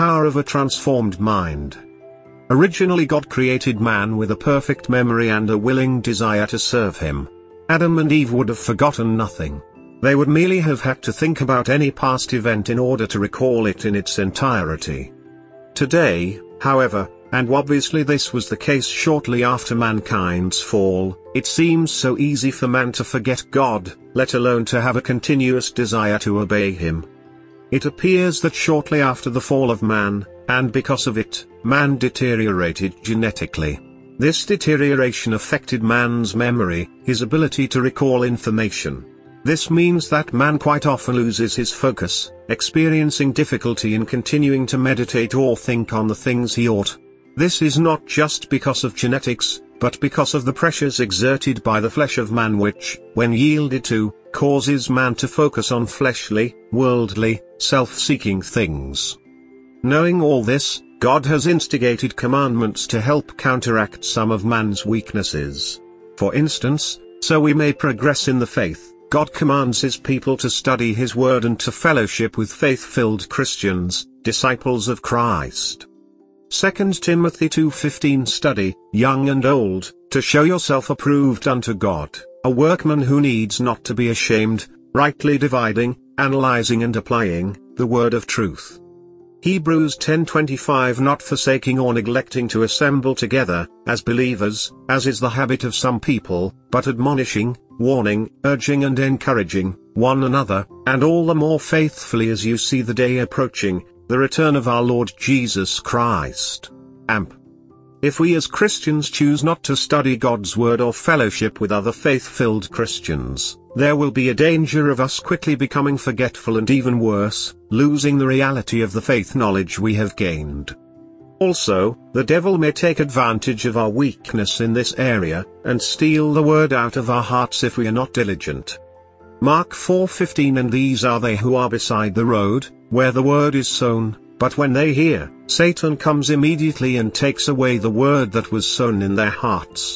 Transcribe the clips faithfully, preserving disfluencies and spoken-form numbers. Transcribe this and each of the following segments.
power of a transformed mind. Originally God created man with a perfect memory and a willing desire to serve him. Adam and Eve would have forgotten nothing. They would merely have had to think about any past event in order to recall it in its entirety. Today, however, and obviously this was the case shortly after mankind's fall, it seems so easy for man to forget God, let alone to have a continuous desire to obey him. It appears that shortly after the fall of man, and because of it, man deteriorated genetically. This deterioration affected man's memory, his ability to recall information. This means that man quite often loses his focus, experiencing difficulty in continuing to meditate or think on the things he ought. This is not just because of genetics, but because of the pressures exerted by the flesh of man which, when yielded to, causes man to focus on fleshly, worldly, self-seeking things. Knowing all this, God has instigated commandments to help counteract some of man's weaknesses. For instance, so we may progress in the faith, God commands his people to study his word and to fellowship with faith-filled Christians, disciples of Christ. Second Timothy two fifteen Study, young and old, to show yourself approved unto God, a workman who needs not to be ashamed, rightly dividing, analyzing and applying, the word of truth. Hebrews ten twenty-five Not forsaking or neglecting to assemble together, as believers, as is the habit of some people, but admonishing, warning, urging and encouraging, one another, and all the more faithfully as you see the day approaching, the return of our Lord Jesus Christ. Amp. If we as Christians choose not to study God's word or fellowship with other faith-filled Christians, there will be a danger of us quickly becoming forgetful and even worse, losing the reality of the faith knowledge we have gained. Also, the devil may take advantage of our weakness in this area, and steal the word out of our hearts if we are not diligent. Mark four fifteen And these are they who are beside the road, where the word is sown, but when they hear, Satan comes immediately and takes away the word that was sown in their hearts.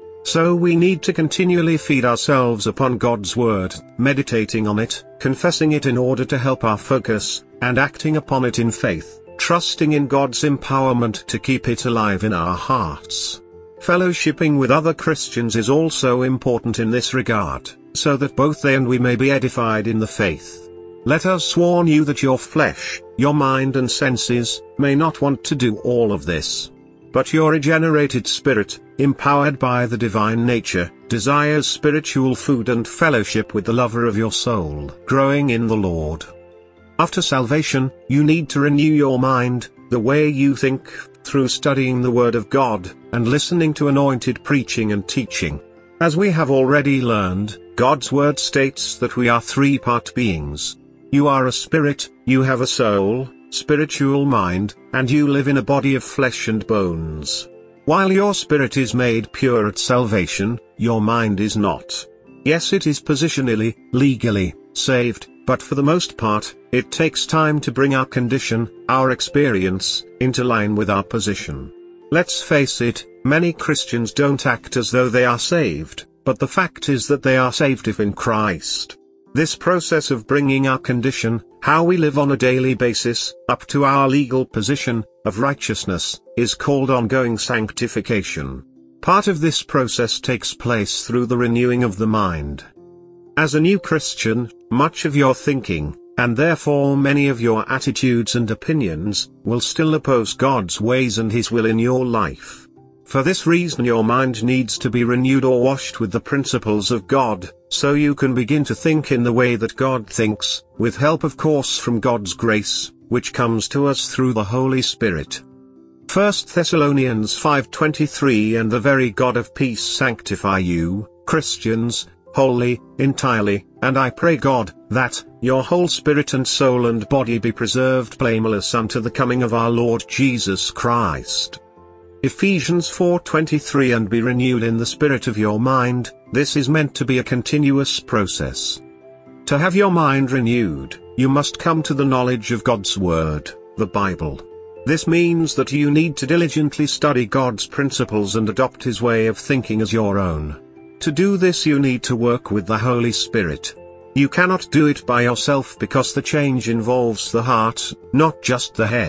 So we need to continually feed ourselves upon God's word, meditating on it, confessing it in order to help our focus, and acting upon it in faith, trusting in God's empowerment to keep it alive in our hearts. Fellowshipping with other Christians is also important in this regard, so that both they and we may be edified in the faith. Let us warn you that your flesh, your mind and senses, may not want to do all of this. But your regenerated spirit, empowered by the divine nature, desires spiritual food and fellowship with the lover of your soul, growing in the Lord. After salvation, you need to renew your mind, the way you think, through studying the Word of God, and listening to anointed preaching and teaching. As we have already learned, God's Word states that we are three-part beings. You are a spirit, you have a soul, spiritual mind, and you live in a body of flesh and bones. While your spirit is made pure at salvation, your mind is not. Yes, it is positionally, legally, saved, but for the most part, it takes time to bring our condition, our experience, into line with our position. Let's face it, many Christians don't act as though they are saved, but the fact is that they are saved if in Christ. This process of bringing our condition, how we live on a daily basis, up to our legal position, of righteousness, is called ongoing sanctification. Part of this process takes place through the renewing of the mind. As a new Christian, much of your thinking, and therefore many of your attitudes and opinions, will still oppose God's ways and His will in your life. For this reason your mind needs to be renewed or washed with the principles of God, so you can begin to think in the way that God thinks, with help of course from God's grace, which comes to us through the Holy Spirit. First Thessalonians five twenty-three And the very God of peace sanctify you, Christians, wholly, entirely, and I pray God, that, your whole spirit and soul and body be preserved blameless unto the coming of our Lord Jesus Christ. Ephesians four twenty-three And be renewed in the spirit of your mind. This is meant to be a continuous process. To have your mind renewed, you must come to the knowledge of God's Word, the Bible. This means that you need to diligently study God's principles and adopt His way of thinking as your own. To do this you need to work with the Holy Spirit. You cannot do it by yourself because the change involves the heart, not just the head.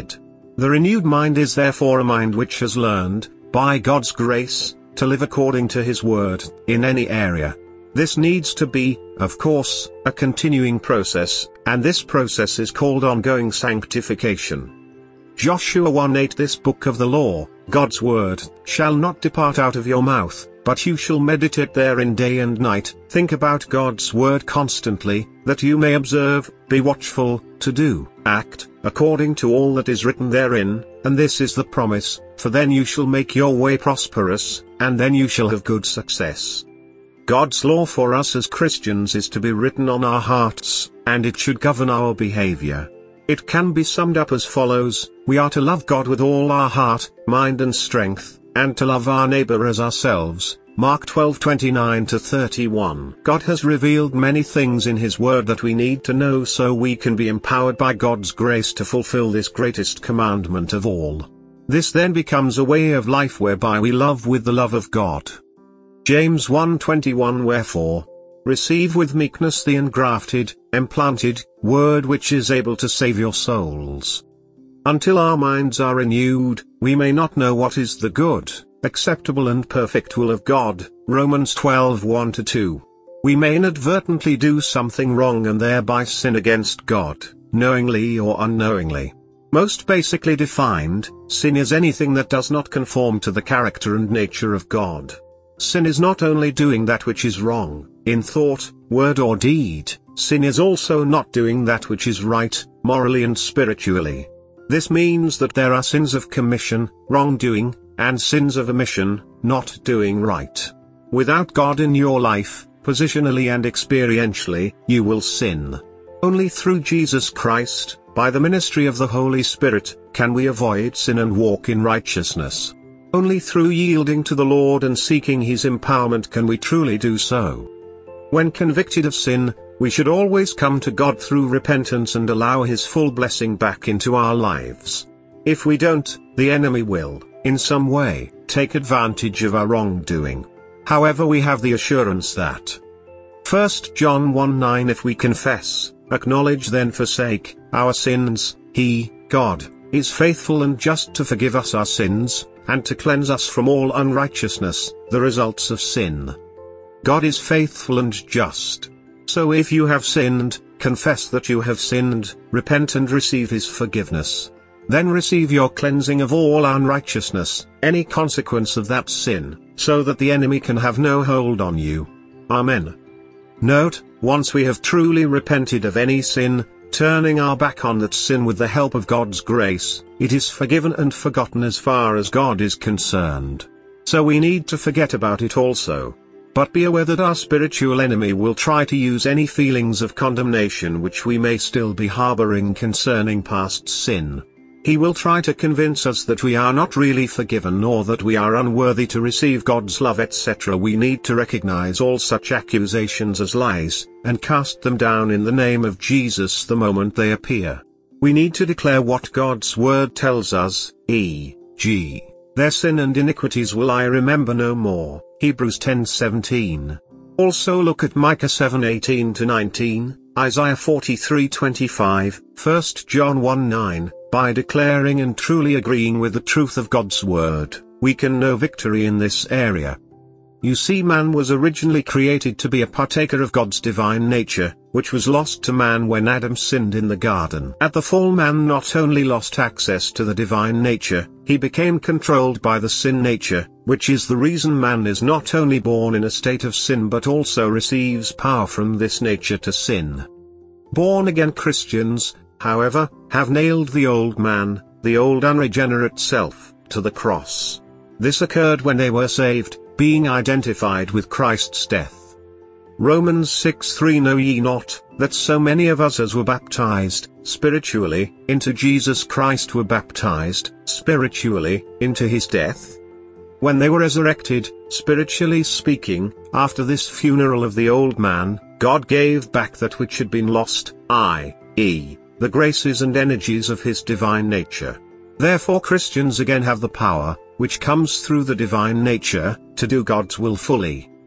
The renewed mind is therefore a mind which has learned, by God's grace, to live according to His word, in any area. This needs to be, of course, a continuing process, and this process is called ongoing sanctification. Joshua one eight This book of the law, God's word, shall not depart out of your mouth, but you shall meditate therein day and night, think about God's word constantly, that you may observe, be watchful, to do, act, according to all that is written therein, and this is the promise, for then you shall make your way prosperous, and then you shall have good success. God's law for us as Christians is to be written on our hearts, and it should govern our behavior. It can be summed up as follows: we are to love God with all our heart, mind and strength, and to love our neighbor as ourselves. Mark twelve twenty-nine to thirty-one. God has revealed many things in His word that we need to know so we can be empowered by God's grace to fulfill this greatest commandment of all. This then becomes a way of life whereby we love with the love of God. James one twenty-one Wherefore, receive with meekness the engrafted, implanted, word which is able to save your souls. Until our minds are renewed, we may not know what is the good, acceptable and perfect will of God, Romans twelve one to two. We may inadvertently do something wrong and thereby sin against God, knowingly or unknowingly. Most basically defined, sin is anything that does not conform to the character and nature of God. Sin is not only doing that which is wrong, in thought, word or deed, sin is also not doing that which is right, morally and spiritually. This means that there are sins of commission, wrongdoing, and sins of omission, not doing right. Without God in your life, positionally and experientially, you will sin. Only through Jesus Christ, by the ministry of the Holy Spirit, can we avoid sin and walk in righteousness. Only through yielding to the Lord and seeking His empowerment can we truly do so. When convicted of sin, we should always come to God through repentance and allow His full blessing back into our lives. If we don't, the enemy will, in some way, take advantage of our wrongdoing. However, we have the assurance that First John one nine If we confess, acknowledge then forsake, our sins, He, God, is faithful and just to forgive us our sins, and to cleanse us from all unrighteousness, the results of sin. God is faithful and just. So if you have sinned, confess that you have sinned, repent and receive His forgiveness. Then receive your cleansing of all unrighteousness, any consequence of that sin, so that the enemy can have no hold on you. Amen. Note, once we have truly repented of any sin, turning our back on that sin with the help of God's grace, it is forgiven and forgotten as far as God is concerned. So we need to forget about it also. But be aware that our spiritual enemy will try to use any feelings of condemnation which we may still be harboring concerning past sin. He will try to convince us that we are not really forgiven or that we are unworthy to receive God's love, et cetera. We need to recognize all such accusations as lies, and cast them down in the name of Jesus the moment they appear. We need to declare what God's word tells us, for example, their sin and iniquities will I remember no more, Hebrews ten seventeen. Also look at Micah seven eighteen to nineteen, Isaiah forty-three twenty-five, First John one nine. By declaring and truly agreeing with the truth of God's word, we can know victory in this area. You see, man was originally created to be a partaker of God's divine nature, which was lost to man when Adam sinned in the garden. At the fall, man not only lost access to the divine nature, he became controlled by the sin nature, which is the reason man is not only born in a state of sin but also receives power from this nature to sin. Born-again Christians, however, have nailed the old man, the old unregenerate self, to the cross. This occurred when they were saved, being identified with Christ's death. Romans six three Know ye not, that so many of us as were baptized, spiritually, into Jesus Christ were baptized, spiritually, into His death? When they were resurrected, spiritually speaking, after this funeral of the old man, God gave back that which had been lost, that is, the graces and energies of His divine nature. Therefore Christians again have the power, which comes through the divine nature, to do God's will fully.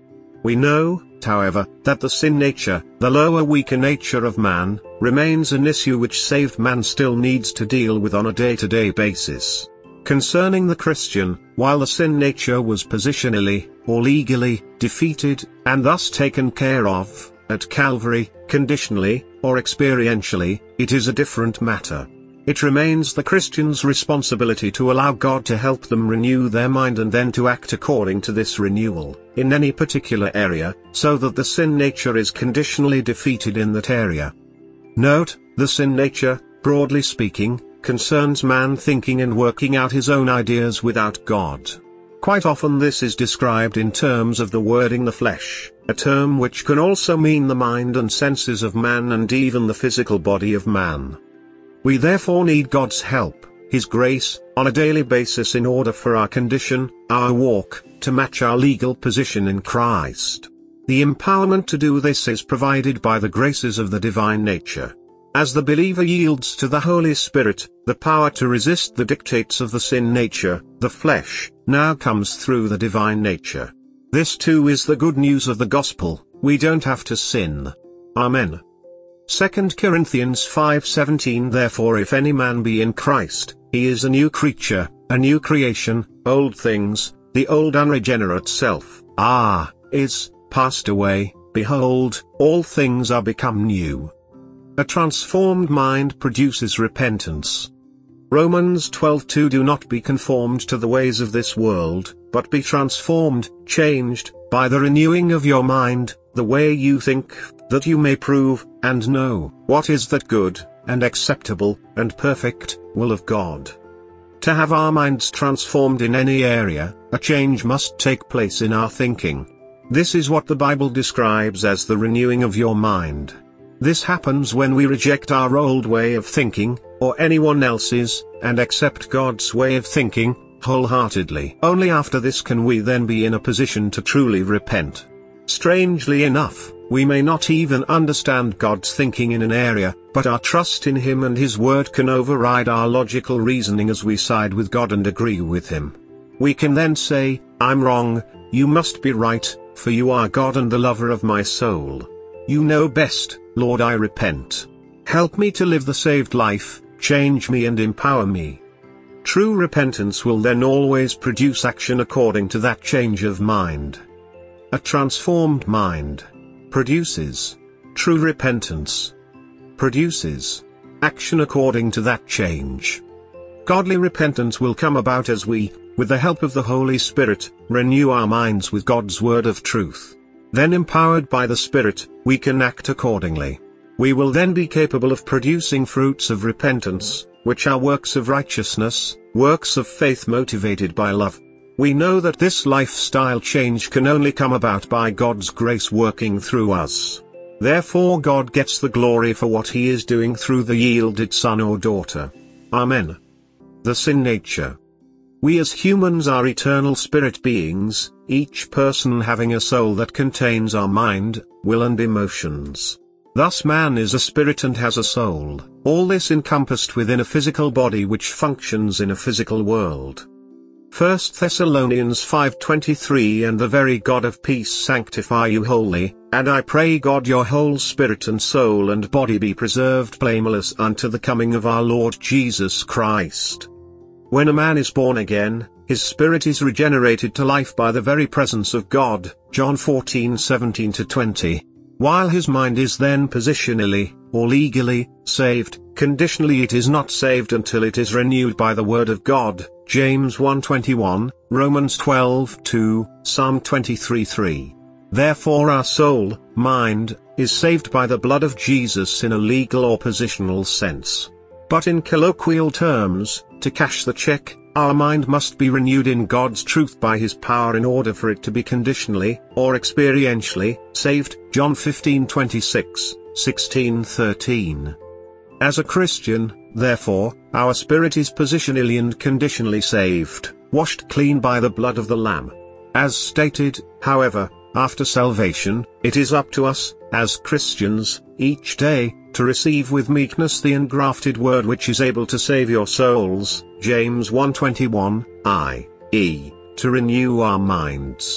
We know, however, that the sin nature, the lower weaker nature of man, remains an issue which saved man still needs to deal with on a day-to-day basis. Concerning the Christian, while the sin nature was positionally, or legally, defeated, and thus taken care of, at Calvary, conditionally, or experientially, it is a different matter. It remains the Christian's responsibility to allow God to help them renew their mind and then to act according to this renewal, in any particular area, so that the sin nature is conditionally defeated in that area. Note, the sin nature, broadly speaking, concerns man thinking and working out his own ideas without God. Quite often this is described in terms of the wording the flesh, a term which can also mean the mind and senses of man and even the physical body of man. We therefore need God's help, His grace, on a daily basis in order for our condition, our walk, to match our legal position in Christ. The empowerment to do this is provided by the graces of the divine nature. As the believer yields to the Holy Spirit, the power to resist the dictates of the sin nature, the flesh, now comes through the divine nature. This too is the good news of the gospel: we don't have to sin. Amen. Second Corinthians five seventeen Therefore if any man be in Christ, he is a new creature, a new creation, old things, the old unregenerate self, ah, is, passed away, behold, all things are become new. A transformed mind produces repentance. Romans twelve two Do not be conformed to the ways of this world, but be transformed, changed, by the renewing of your mind, the way you think, that you may prove, and know, what is that good, and acceptable, and perfect, will of God. To have our minds transformed in any area, a change must take place in our thinking. This is what the Bible describes as the renewing of your mind. This happens when we reject our old way of thinking, or anyone else's, and accept God's way of thinking, wholeheartedly. Only after this can we then be in a position to truly repent. Strangely enough, we may not even understand God's thinking in an area, but our trust in Him and His Word can override our logical reasoning as we side with God and agree with Him. We can then say, I'm wrong, you must be right, for you are God and the lover of my soul. You know best, Lord, I repent. Help me to live the saved life, change me and empower me. True repentance will then always produce action according to that change of mind. A transformed mind produces true repentance, produces action according to that change. Godly repentance will come about as we, with the help of the Holy Spirit, renew our minds with God's word of truth. Then empowered by the Spirit, we can act accordingly. We will then be capable of producing fruits of repentance, which are works of righteousness, works of faith motivated by love. We know that this lifestyle change can only come about by God's grace working through us. Therefore God gets the glory for what He is doing through the yielded son or daughter. Amen. The sin nature. We as humans are eternal spirit beings, each person having a soul that contains our mind, will and emotions. Thus man is a spirit and has a soul, all this encompassed within a physical body which functions in a physical world. First Thessalonians five twenty-three And the very God of peace sanctify you wholly, and I pray God your whole spirit and soul and body be preserved blameless unto the coming of our Lord Jesus Christ. When a man is born again, his spirit is regenerated to life by the very presence of God, John fourteen seventeen to twenty. While his mind is then positionally, or legally, saved, conditionally it is not saved until it is renewed by the word of God, James one twenty-one, Romans twelve two, Psalm twenty-three three. Therefore our soul, mind, is saved by the blood of Jesus in a legal or positional sense. But in colloquial terms, to cash the check, our mind must be renewed in God's truth by His power in order for it to be conditionally, or experientially, saved, John fifteen twenty-six, sixteen thirteen. As a Christian, therefore, our spirit is positionally and conditionally saved, washed clean by the blood of the Lamb. As stated, however, after salvation, it is up to us, as Christians, each day, to receive with meekness the engrafted word which is able to save your souls, James one twenty-one, that is, to renew our minds.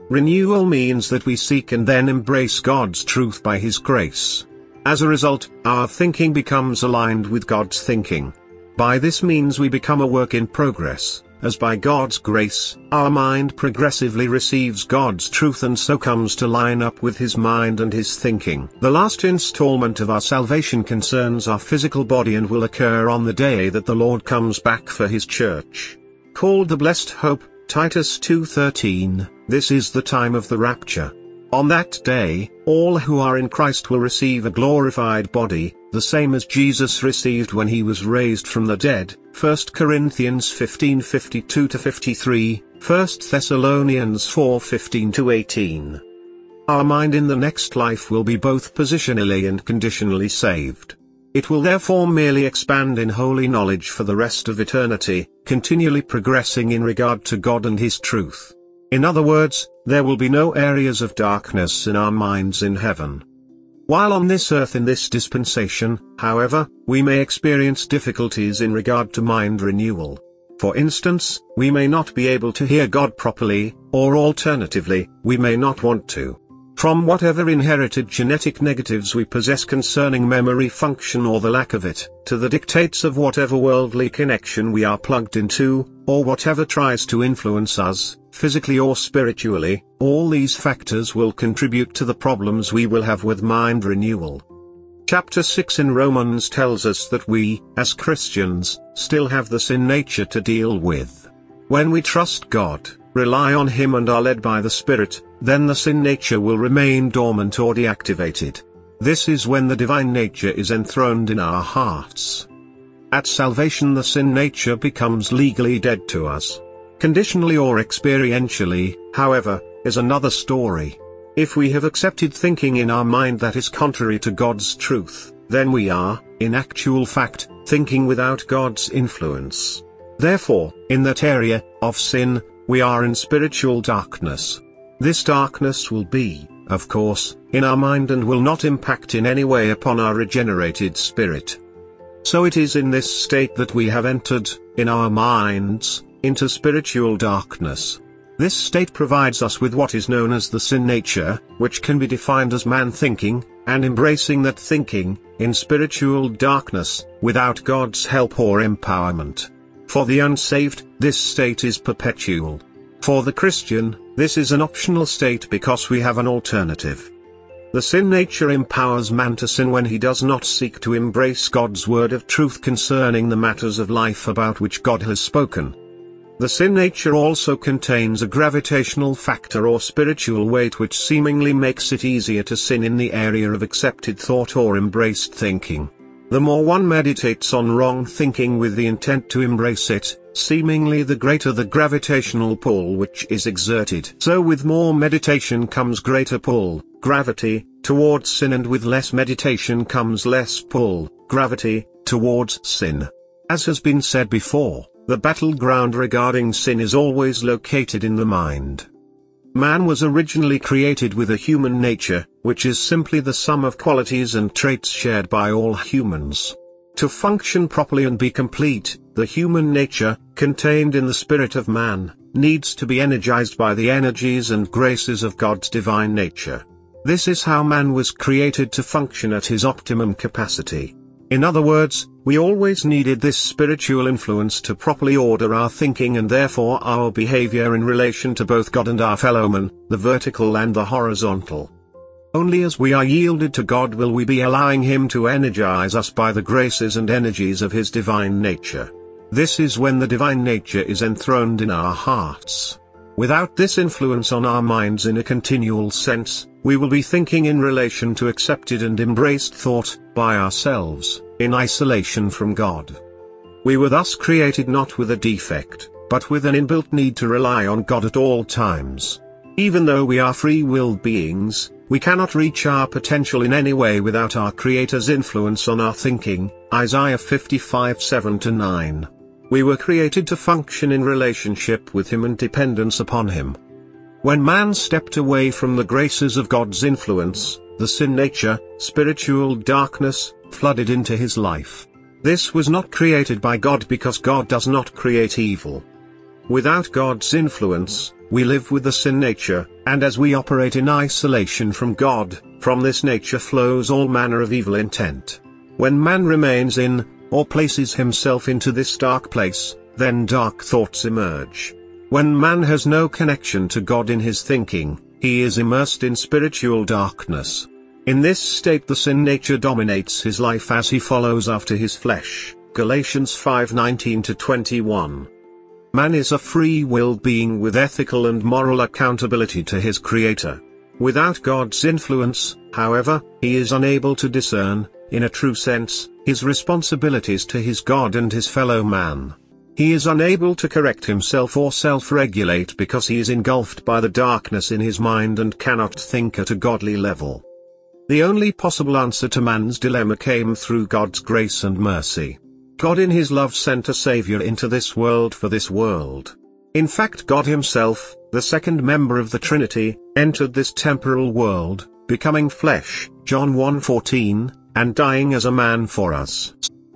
Renewal means that we seek and then embrace God's truth by His grace. As a result, our thinking becomes aligned with God's thinking. By this means we become a work in progress, as by God's grace, our mind progressively receives God's truth and so comes to line up with His mind and His thinking. The last installment of our salvation concerns our physical body and will occur on the day that the Lord comes back for His church. Called the Blessed Hope, Titus two thirteen, this is the time of the rapture. On that day, all who are in Christ will receive a glorified body, the same as Jesus received when He was raised from the dead, First Corinthians fifteen fifty-two to fifty-three, First Thessalonians four fifteen to eighteen. Our mind in the next life will be both positionally and conditionally saved. It will therefore merely expand in holy knowledge for the rest of eternity, continually progressing in regard to God and His truth. In other words, there will be no areas of darkness in our minds in heaven. While on this earth in this dispensation, however, we may experience difficulties in regard to mind renewal. For instance, we may not be able to hear God properly, or alternatively, we may not want to. From whatever inherited genetic negatives we possess concerning memory function or the lack of it, to the dictates of whatever worldly connection we are plugged into, or whatever tries to influence us, physically or spiritually, all these factors will contribute to the problems we will have with mind renewal. Chapter six in Romans tells us that we, as Christians, still have the sin nature to deal with. When we trust God, rely on Him and are led by the Spirit, then the sin nature will remain dormant or deactivated. This is when the divine nature is enthroned in our hearts. At salvation the sin nature becomes legally dead to us. Conditionally or experientially, however, is another story. If we have accepted thinking in our mind that is contrary to God's truth, then we are, in actual fact, thinking without God's influence. Therefore, in that area, of sin, we are in spiritual darkness. This darkness will be, of course, in our mind and will not impact in any way upon our regenerated spirit. So it is in this state that we have entered, in our minds, into spiritual darkness. This state provides us with what is known as the sin nature, which can be defined as man thinking, and embracing that thinking, in spiritual darkness, without God's help or empowerment. For the unsaved, this state is perpetual. For the Christian, this is an optional state because we have an alternative. The sin nature empowers man to sin when he does not seek to embrace God's word of truth concerning the matters of life about which God has spoken. The sin nature also contains a gravitational factor or spiritual weight which seemingly makes it easier to sin in the area of accepted thought or embraced thinking. The more one meditates on wrong thinking with the intent to embrace it, seemingly the greater the gravitational pull which is exerted. So with more meditation comes greater pull, gravity, towards sin, and with less meditation comes less pull, gravity, towards sin. As has been said before, the battleground regarding sin is always located in the mind. Man was originally created with a human nature, which is simply the sum of qualities and traits shared by all humans. To function properly and be complete, the human nature, contained in the spirit of man, needs to be energized by the energies and graces of God's divine nature. This is how man was created to function at his optimum capacity. In other words, we always needed this spiritual influence to properly order our thinking and therefore our behavior in relation to both God and our fellow man, the vertical and the horizontal. Only as we are yielded to God will we be allowing Him to energize us by the graces and energies of His divine nature. This is when the divine nature is enthroned in our hearts. Without this influence on our minds in a continual sense, we will be thinking in relation to accepted and embraced thought, by ourselves, in isolation from God. We were thus created not with a defect, but with an inbuilt need to rely on God at all times. Even though we are free-willed beings, we cannot reach our potential in any way without our Creator's influence on our thinking, Isaiah fifty-five seven to nine. We were created to function in relationship with Him and dependence upon Him. When man stepped away from the graces of God's influence, the sin nature, spiritual darkness, flooded into his life. This was not created by God because God does not create evil. Without God's influence, we live with the sin nature, and as we operate in isolation from God, from this nature flows all manner of evil intent. When man remains in, or places himself into this dark place, then dark thoughts emerge. When man has no connection to God in his thinking, he is immersed in spiritual darkness. In this state the sin nature dominates his life as he follows after his flesh. Galatians five nineteen to twenty-one. Man is a free-willed being with ethical and moral accountability to his Creator. Without God's influence, however, he is unable to discern, in a true sense, his responsibilities to his God and his fellow man. He is unable to correct himself or self-regulate because he is engulfed by the darkness in his mind and cannot think at a godly level. The only possible answer to man's dilemma came through God's grace and mercy. God in his love sent a Savior into this world for this world. In fact, God himself, the second member of the Trinity, entered this temporal world, becoming flesh, John one fourteen, and dying as a man for us.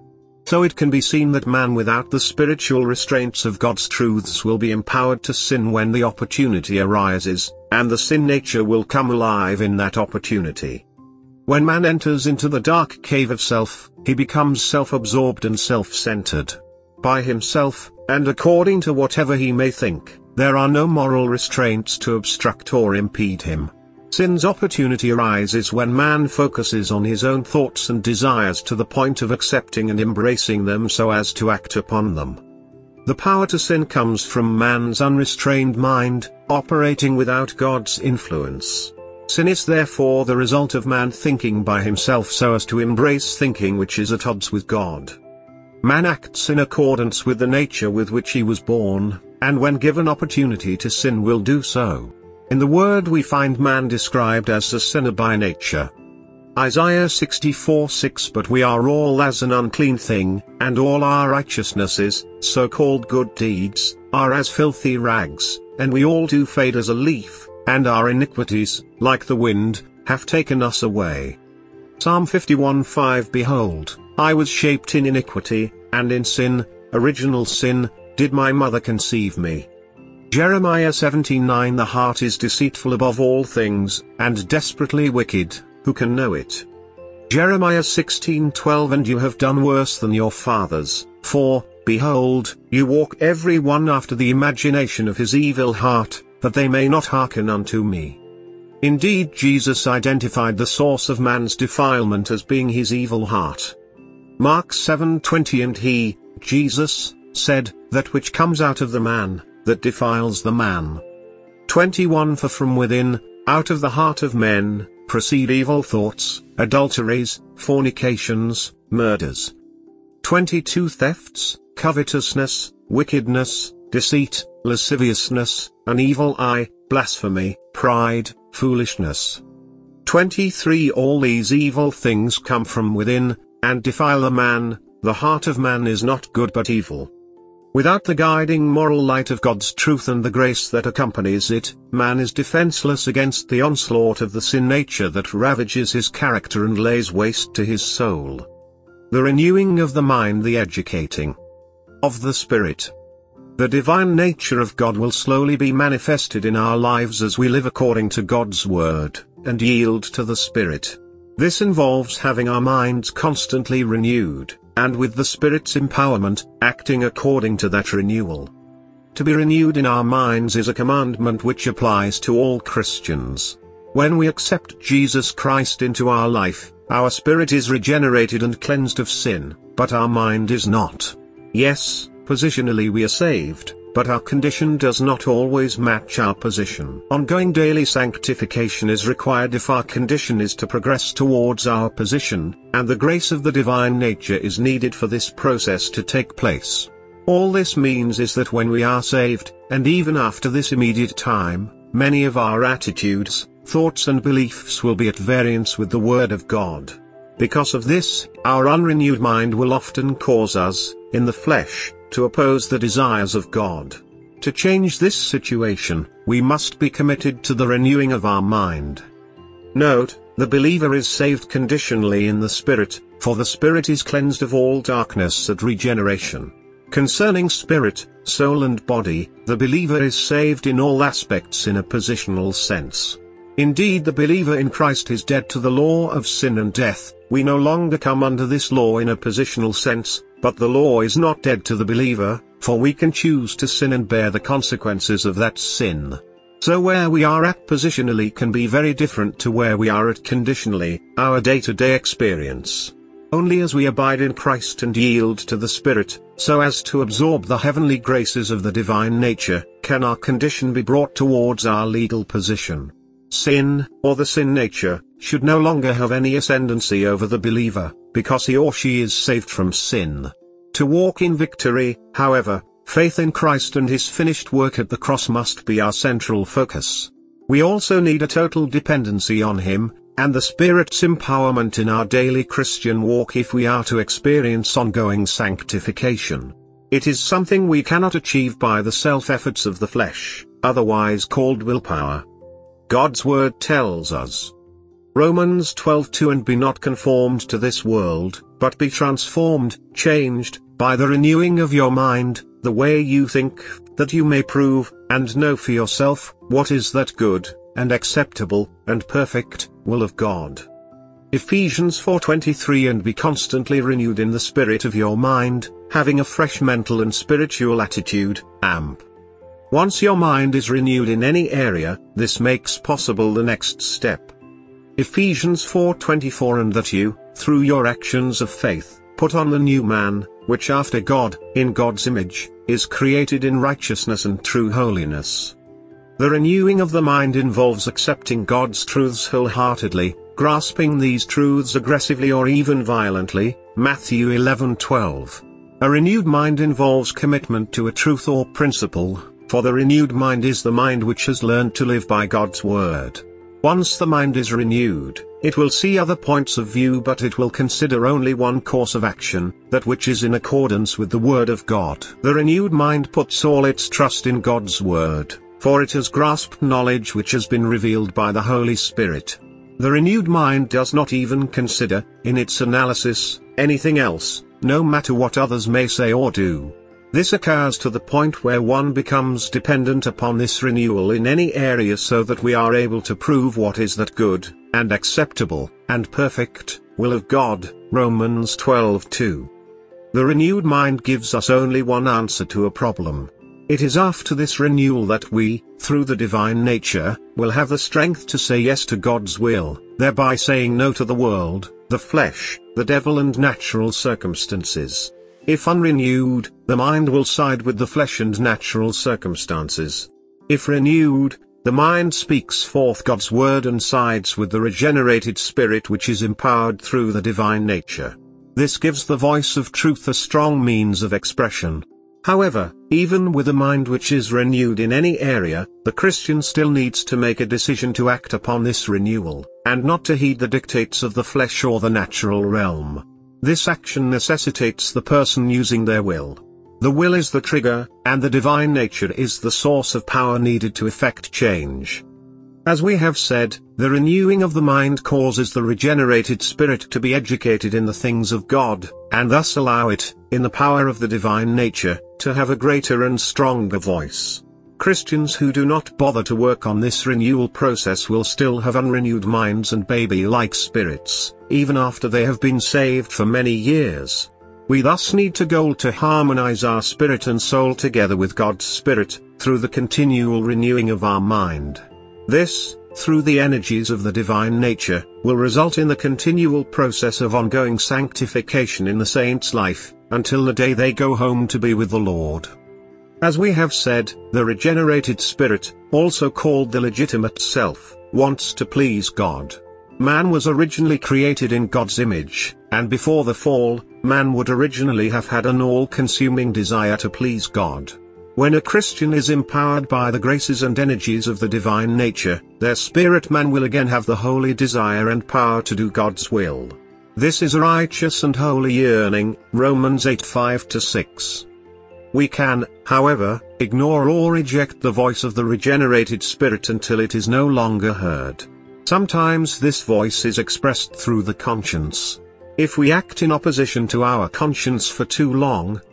So it can be seen that man without the spiritual restraints of God's truths will be empowered to sin when the opportunity arises, and the sin nature will come alive in that opportunity. When man enters into the dark cave of self, he becomes self-absorbed and self-centered. By himself, and according to whatever he may think, there are no moral restraints to obstruct or impede him. Sin's opportunity arises when man focuses on his own thoughts and desires to the point of accepting and embracing them so as to act upon them. The power to sin comes from man's unrestrained mind, operating without God's influence. Sin is therefore the result of man thinking by himself so as to embrace thinking which is at odds with God. Man acts in accordance with the nature with which he was born, and when given opportunity to sin will do so. In the Word we find man described as a sinner by nature. Isaiah sixty-four six But we are all as an unclean thing, and all our righteousnesses, so-called good deeds, are as filthy rags, and we all do fade as a leaf, and our iniquities, like the wind, have taken us away. Psalm fifty-one five Behold, I was shaped in iniquity, and in sin, original sin, did my mother conceive me. Jeremiah seventeen nine The heart is deceitful above all things, and desperately wicked, who can know it? Jeremiah sixteen twelve And you have done worse than your fathers, for, behold, you walk every one after the imagination of his evil heart, that they may not hearken unto me. Indeed, Jesus identified the source of man's defilement as being his evil heart. Mark seven twenty And he, Jesus, said, that which comes out of the man, that defiles the man. twenty-one For from within, out of the heart of men, proceed evil thoughts, adulteries, fornications, murders. twenty-two Thefts, covetousness, wickedness, deceit, lasciviousness, an evil eye, blasphemy, pride, foolishness. twenty-three All these evil things come from within, and defile the man. The heart of man is not good but evil. Without the guiding moral light of God's truth and the grace that accompanies it, man is defenseless against the onslaught of the sin nature that ravages his character and lays waste to his soul. The renewing of the mind, the educating of the spirit. The divine nature of God will slowly be manifested in our lives as we live according to God's word, and yield to the Spirit. This involves having our minds constantly renewed, and with the Spirit's empowerment, acting according to that renewal. To be renewed in our minds is a commandment which applies to all Christians. When we accept Jesus Christ into our life, our spirit is regenerated and cleansed of sin, but our mind is not. Yes, positionally we are saved, but our condition does not always match our position. Ongoing daily sanctification is required if our condition is to progress towards our position, and the grace of the divine nature is needed for this process to take place. All this means is that when we are saved, and even after this immediate time, many of our attitudes, thoughts and beliefs will be at variance with the Word of God. Because of this, our unrenewed mind will often cause us, in the flesh, to oppose the desires of God. To change this situation, we must be committed to the renewing of our mind. Note, the believer is saved conditionally in the Spirit, for the Spirit is cleansed of all darkness at regeneration. Concerning spirit, soul and body, the believer is saved in all aspects in a positional sense. Indeed, the believer in Christ is dead to the law of sin and death. We no longer come under this law in a positional sense, but the law is not dead to the believer, for we can choose to sin and bear the consequences of that sin. So where we are at positionally can be very different to where we are at conditionally, our day-to-day experience. Only as we abide in Christ and yield to the Spirit, so as to absorb the heavenly graces of the divine nature, can our condition be brought towards our legal position. Sin, or the sin nature, should no longer have any ascendancy over the believer, because he or she is saved from sin. To walk in victory, however, faith in Christ and his finished work at the cross must be our central focus. We also need a total dependency on him, and the Spirit's empowerment in our daily Christian walk if we are to experience ongoing sanctification. It is something we cannot achieve by the self-efforts of the flesh, otherwise called willpower. God's word tells us. Romans twelve two And be not conformed to this world, but be transformed, changed, by the renewing of your mind, the way you think, that you may prove, and know for yourself, what is that good, and acceptable, and perfect, will of God. Ephesians four twenty-three And be constantly renewed in the spirit of your mind, having a fresh mental and spiritual attitude, amp. Once your mind is renewed in any area, this makes possible the next step. Ephesians four twenty-four And that you, through your actions of faith, put on the new man, which after God, in God's image, is created in righteousness and true holiness. The renewing of the mind involves accepting God's truths wholeheartedly, grasping these truths aggressively or even violently, Matthew eleven twelve. A renewed mind involves commitment to a truth or principle, for the renewed mind is the mind which has learned to live by God's word. Once the mind is renewed, it will see other points of view, but it will consider only one course of action, that which is in accordance with the word of God. The renewed mind puts all its trust in God's word, for it has grasped knowledge which has been revealed by the Holy Spirit. The renewed mind does not even consider, in its analysis, anything else, no matter what others may say or do. This occurs to the point where one becomes dependent upon this renewal in any area so that we are able to prove what is that good, and acceptable, and perfect, will of God, Romans twelve two. The renewed mind gives us only one answer to a problem. It is after this renewal that we, through the divine nature, will have the strength to say yes to God's will, thereby saying no to the world, the flesh, the devil and natural circumstances. If unrenewed, the mind will side with the flesh and natural circumstances. If renewed, the mind speaks forth God's word and sides with the regenerated spirit which is empowered through the divine nature. This gives the voice of truth a strong means of expression. However, even with a mind which is renewed in any area, the Christian still needs to make a decision to act upon this renewal, and not to heed the dictates of the flesh or the natural realm. This action necessitates the person using their will. The will is the trigger, and the divine nature is the source of power needed to effect change. As we have said, the renewing of the mind causes the regenerated spirit to be educated in the things of God, and thus allow it, in the power of the divine nature, to have a greater and stronger voice. Christians who do not bother to work on this renewal process will still have unrenewed minds and baby-like spirits, even after they have been saved for many years. We thus need to goal to harmonize our spirit and soul together with God's Spirit, through the continual renewing of our mind. This, through the energies of the divine nature, will result in the continual process of ongoing sanctification in the saint's life, until the day they go home to be with the Lord. As we have said, the regenerated spirit, also called the legitimate self, wants to please God. Man was originally created in God's image, and before the fall, man would originally have had an all-consuming desire to please God. When a Christian is empowered by the graces and energies of the divine nature, their spirit man will again have the holy desire and power to do God's will. This is a righteous and holy yearning, Romans eight five to six. We can, however, ignore or reject the voice of the regenerated spirit until it is no longer heard. Sometimes this voice is expressed through the conscience. If we act in opposition to our conscience for too long,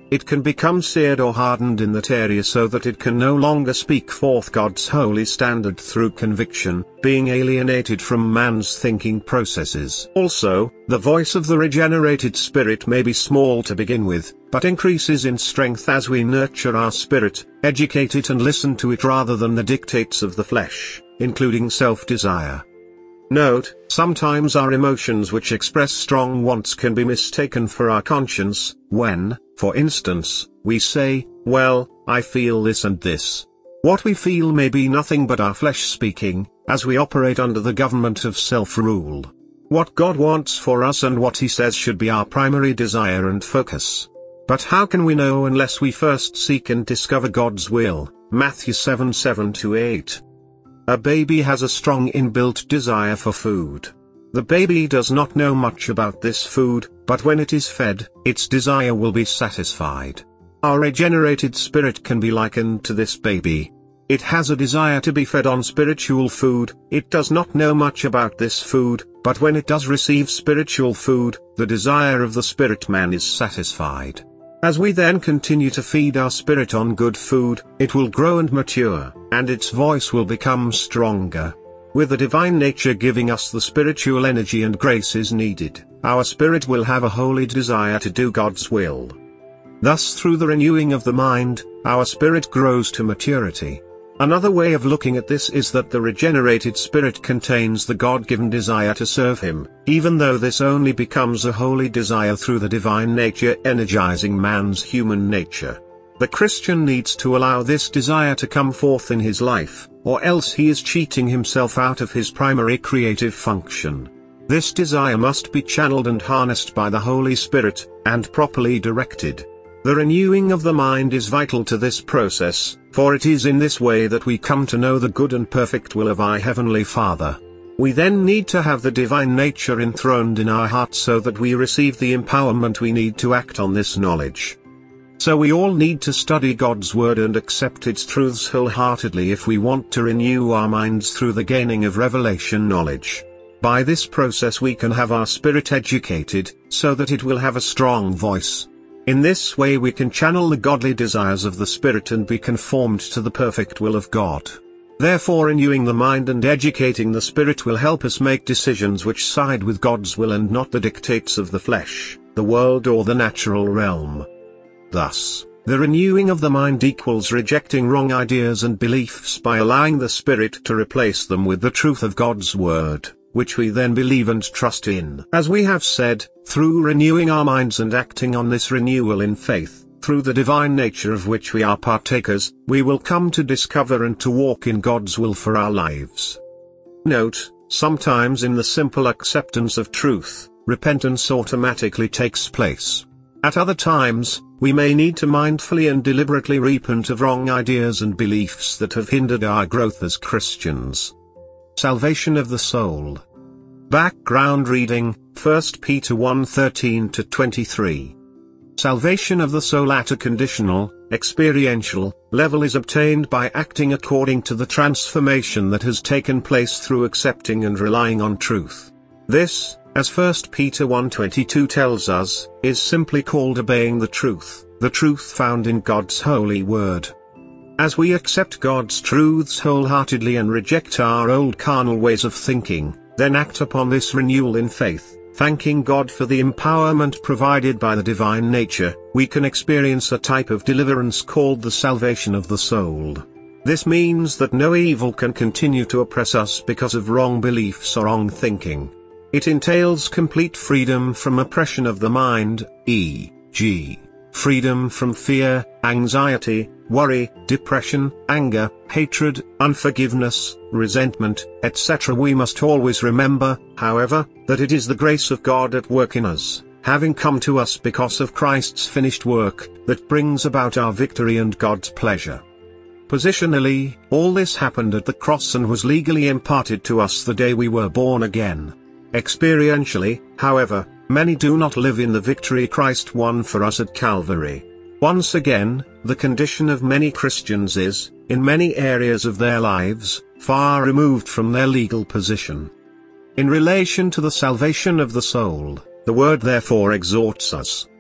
it can become seared or hardened in that area so that it can no longer speak forth God's holy standard through conviction, being alienated from man's thinking processes. Also, the voice of the regenerated spirit may be small to begin with, but increases in strength as we nurture our spirit, educate it and listen to it rather than the dictates of the flesh, including self-desire. Note, sometimes our emotions which express strong wants can be mistaken for our conscience, when, for instance, we say, well, I feel this and this. What we feel may be nothing but our flesh speaking, as we operate under the government of self-rule. What God wants for us and what He says should be our primary desire and focus. But how can we know unless we first seek and discover God's will? Matthew seven seven to eight. A baby has a strong inbuilt desire for food. The baby does not know much about this food, but when it is fed, its desire will be satisfied. Our regenerated spirit can be likened to this baby. It has a desire to be fed on spiritual food. It does not know much about this food, but when it does receive spiritual food, the desire of the spirit man is satisfied. As we then continue to feed our spirit on good food, it will grow and mature, and its voice will become stronger. With the divine nature giving us the spiritual energy and graces needed, our spirit will have a holy desire to do God's will. Thus, through the renewing of the mind, our spirit grows to maturity. Another way of looking at this is that the regenerated spirit contains the God-given desire to serve Him, even though this only becomes a holy desire through the divine nature energizing man's human nature. The Christian needs to allow this desire to come forth in his life, or else he is cheating himself out of his primary creative function. This desire must be channeled and harnessed by the Holy Spirit, and properly directed. The renewing of the mind is vital to this process, for it is in this way that we come to know the good and perfect will of our Heavenly Father. We then need to have the divine nature enthroned in our hearts so that we receive the empowerment we need to act on this knowledge. So we all need to study God's Word and accept its truths wholeheartedly if we want to renew our minds through the gaining of revelation knowledge. By this process we can have our spirit educated, so that it will have a strong voice. In this way we can channel the godly desires of the Spirit and be conformed to the perfect will of God. Therefore, renewing the mind and educating the Spirit will help us make decisions which side with God's will and not the dictates of the flesh, the world or the natural realm. Thus, the renewing of the mind equals rejecting wrong ideas and beliefs by allowing the Spirit to replace them with the truth of God's Word, which we then believe and trust in. As we have said, through renewing our minds and acting on this renewal in faith, through the divine nature of which we are partakers, we will come to discover and to walk in God's will for our lives. Note, sometimes in the simple acceptance of truth, repentance automatically takes place. At other times, we may need to mindfully and deliberately repent of wrong ideas and beliefs that have hindered our growth as Christians. Salvation of the soul. Background reading, First Peter one thirteen to twenty-three. Salvation of the soul at a conditional, experiential, level is obtained by acting according to the transformation that has taken place through accepting and relying on truth. This, as First Peter one twenty-two tells us, is simply called obeying the truth, the truth found in God's holy word. As we accept God's truths wholeheartedly and reject our old carnal ways of thinking, then act upon this renewal in faith, thanking God for the empowerment provided by the divine nature, we can experience a type of deliverance called the salvation of the soul. This means that no evil can continue to oppress us because of wrong beliefs or wrong thinking. It entails complete freedom from oppression of the mind, for example, freedom from fear, anxiety, worry, depression, anger, hatred, unforgiveness, resentment, et cetera. We must always remember, however, that it is the grace of God at work in us, having come to us because of Christ's finished work, that brings about our victory and God's pleasure. Positionally, all this happened at the cross and was legally imparted to us the day we were born again. Experientially, however, many do not live in the victory Christ won for us at Calvary. Once again, the condition of many Christians is, in many areas of their lives, far removed from their legal position. In relation to the salvation of the soul, the Word therefore exhorts us.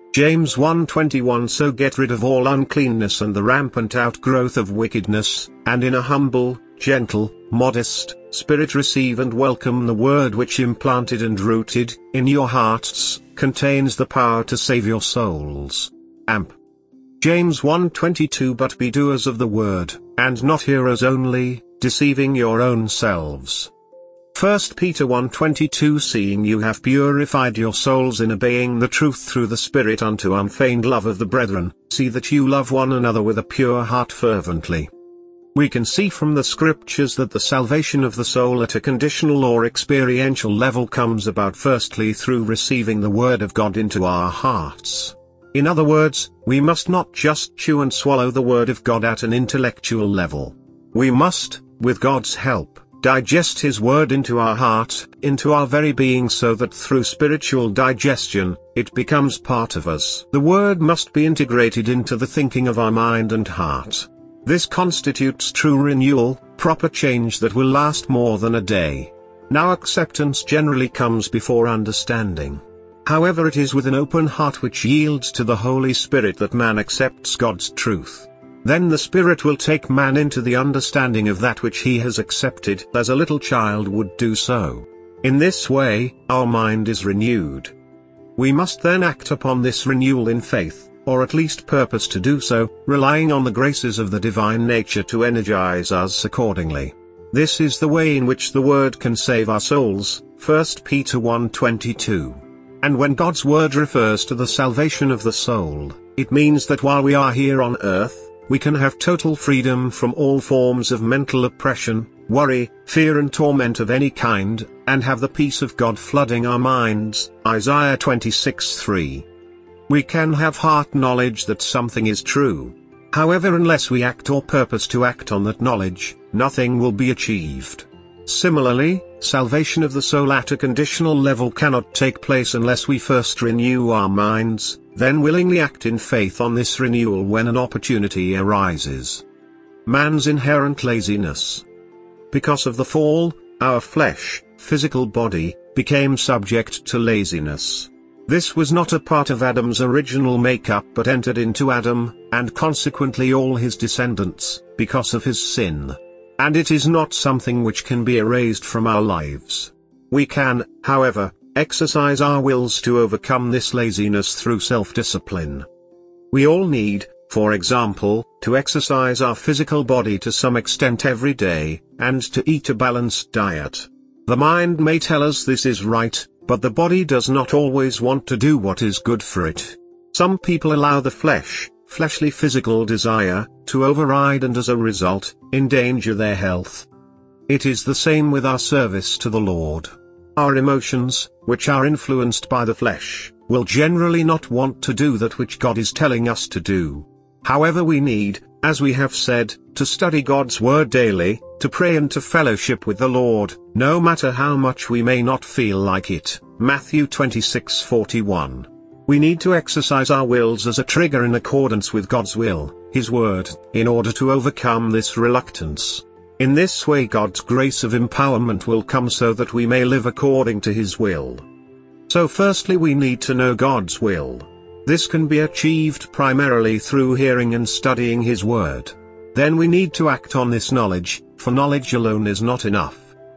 James one twenty-one So get rid of all uncleanness and the rampant outgrowth of wickedness, and in a humble, gentle, modest spirit receive and welcome the word which implanted and rooted in your hearts contains the power to save your souls. Amp. James one twenty-two But be doers of the word, and not hearers only, deceiving your own selves. First Peter one twenty-two Seeing you have purified your souls in obeying the truth through the Spirit unto unfeigned love of the brethren, see that you love one another with a pure heart fervently. We can see from the scriptures that the salvation of the soul at a conditional or experiential level comes about firstly through receiving the Word of God into our hearts. In other words, we must not just chew and swallow the Word of God at an intellectual level. We must, with God's help, digest His Word into our heart, into our very being so that through spiritual digestion, it becomes part of us. The Word must be integrated into the thinking of our mind and heart. This constitutes true renewal, proper change that will last more than a day. Now acceptance generally comes before understanding. However, it is with an open heart which yields to the Holy Spirit that man accepts God's truth. Then the Spirit will take man into the understanding of that which he has accepted as a little child would do so. In this way, our mind is renewed. We must then act upon this renewal in faith, or at least purpose to do so, relying on the graces of the divine nature to energize us accordingly. This is the way in which the Word can save our souls, First Peter one twenty-two. And when God's Word refers to the salvation of the soul, it means that while we are here on earth, we can have total freedom from all forms of mental oppression, worry, fear and torment of any kind, and have the peace of God flooding our minds, Isaiah twenty-six three. We can have heart knowledge that something is true. However, unless we act or purpose to act on that knowledge, nothing will be achieved. Similarly, salvation of the soul at a conditional level cannot take place unless we first renew our minds, then willingly act in faith on this renewal when an opportunity arises. Man's inherent laziness. Because of the fall, our flesh, physical body, became subject to laziness. This was not a part of Adam's original makeup but entered into Adam, and consequently all his descendants, because of his sin. And it is not something which can be erased from our lives. We can, however, exercise our wills to overcome this laziness through self-discipline. We all need, for example, to exercise our physical body to some extent every day, and to eat a balanced diet. The mind may tell us this is right, but the body does not always want to do what is good for it. Some people allow the flesh, fleshly physical desire, to override and as a result, endanger their health. It is the same with our service to the Lord. Our emotions, which are influenced by the flesh, will generally not want to do that which God is telling us to do. However, we need, as we have said, to study God's Word daily, to pray and to fellowship with the Lord, no matter how much we may not feel like it. Matthew twenty-six forty-one. We need to exercise our wills as a trigger in accordance with God's will, His Word, in order to overcome this reluctance. In this way God's grace of empowerment will come so that we may live according to His will. So firstly we need to know God's will. This can be achieved primarily through hearing and studying His Word. Then we need to act on this knowledge, for knowledge alone is not enough.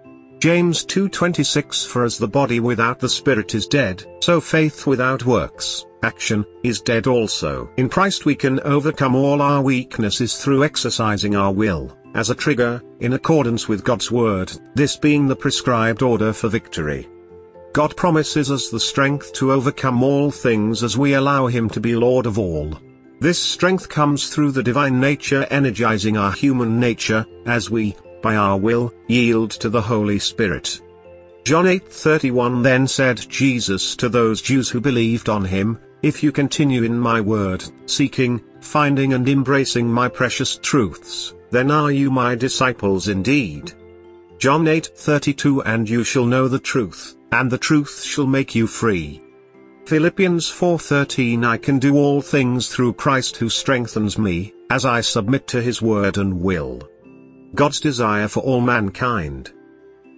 James two twenty-six For as the body without the spirit is dead, so faith without works, action, is dead also. In Christ we can overcome all our weaknesses through exercising our will, as a trigger, in accordance with God's Word, this being the prescribed order for victory. God promises us the strength to overcome all things as we allow Him to be Lord of all. This strength comes through the divine nature energizing our human nature, as we, by our will, yield to the Holy Spirit. John eight thirty-one Then said Jesus to those Jews who believed on Him, If you continue in my word, seeking, finding and embracing my precious truths, then are you my disciples indeed. John eight thirty-two And you shall know the truth, and the truth shall make you free. Philippians four thirteen I can do all things through Christ who strengthens me, as I submit to His word and will. God's desire for all mankind.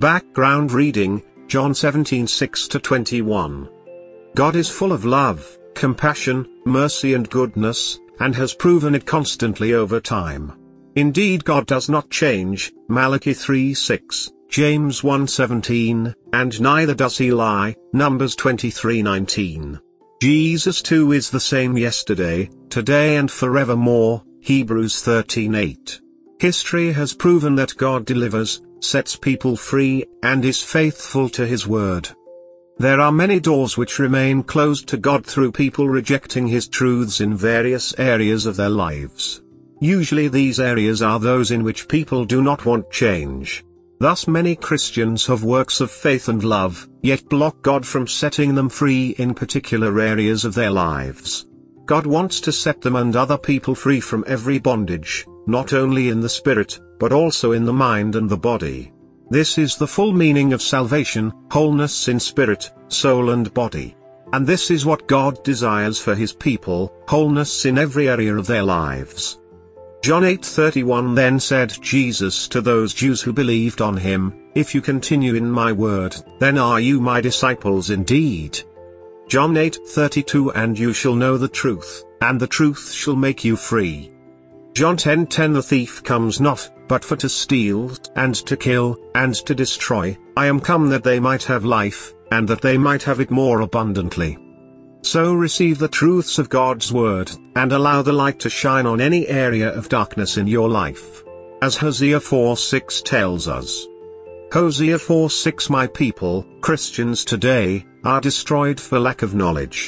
Background reading, John seventeen six to twenty-one. God is full of love, compassion, mercy and goodness, and has proven it constantly over time. Indeed, God does not change, Malachi three six, James one seventeen, and neither does he lie, Numbers twenty-three nineteen. Jesus too is the same yesterday, today and forevermore, Hebrews thirteen eight. History has proven that God delivers, sets people free, and is faithful to his word. There are many doors which remain closed to God through people rejecting his truths in various areas of their lives. Usually these areas are those in which people do not want change. Thus many Christians have works of faith and love, yet block God from setting them free in particular areas of their lives. God wants to set them and other people free from every bondage, not only in the spirit, but also in the mind and the body. This is the full meaning of salvation, wholeness in spirit, soul and body. And this is what God desires for his people, wholeness in every area of their lives. John eight thirty-one Then said Jesus to those Jews who believed on him, If you continue in my word, then are you my disciples indeed. John eight thirty-two And you shall know the truth, and the truth shall make you free. John ten ten The thief comes not, but for to steal, and to kill, and to destroy. I am come that they might have life, and that they might have it more abundantly. So receive the truths of God's word, and allow the light to shine on any area of darkness in your life. As Hosea four six tells us. Hosea four six My people, Christians today, are destroyed for lack of knowledge.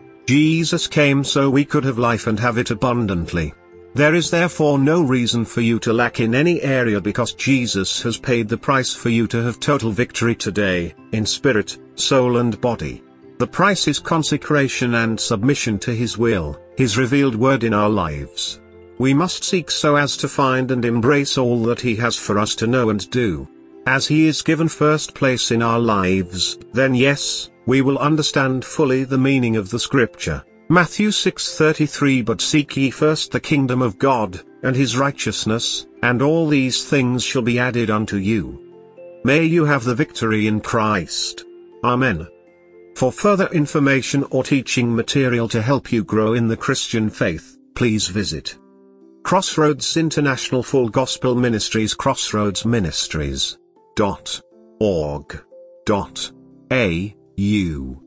Jesus came so we could have life and have it abundantly. There is therefore no reason for you to lack in any area because Jesus has paid the price for you to have total victory today, in spirit, soul and body. The price is consecration and submission to his will, his revealed word in our lives. We must seek so as to find and embrace all that he has for us to know and do. As he is given first place in our lives, then yes, we will understand fully the meaning of the scripture. Matthew six thirty-three But seek ye first the kingdom of God, and his righteousness, and all these things shall be added unto you. May you have the victory in Christ. Amen. For further information or teaching material to help you grow in the Christian faith, please visit Crossroads International Full Gospel Ministries crossroads ministries dot org dot a u